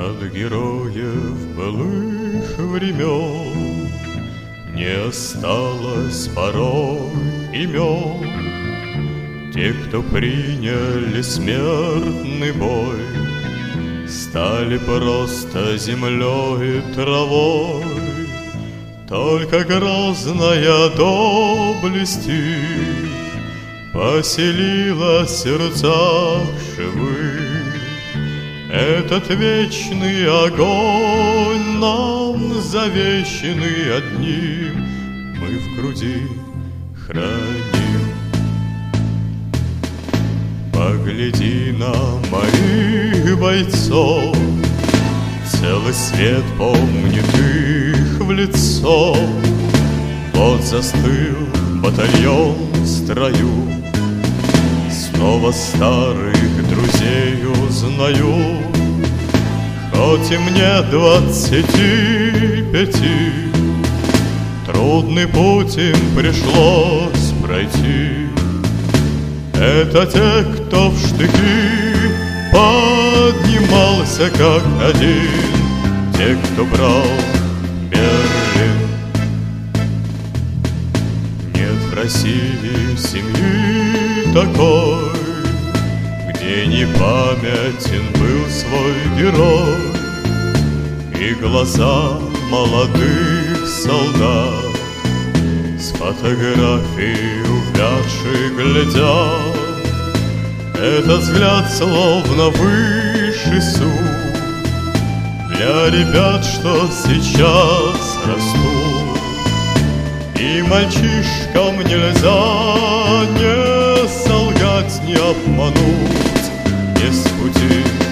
От героев былых времен не осталось порой имен. Те, кто приняли смертный бой, стали просто землей и травой. Только грозная доблесть их поселила в сердцах живых. Этот вечный огонь нам завещанный одним мы в груди храним. Погляди на моих бойцов, целый свет помнит их в лицо. Вот застыл батальон в строю, снова старых друзей узнаю. Хоть и мне 25, трудный путь им пришлось пройти. Это те, кто в штыки поднимался как один, те, кто брал Берлин. Нет в России семьи такой, где не памятен был свой герой. И глаза молодых солдат с фотографий увядших глядят. Этот взгляд словно высший суд для ребят, что сейчас растут. И мальчишкам нельзя не солгать, не обмануть, не с пути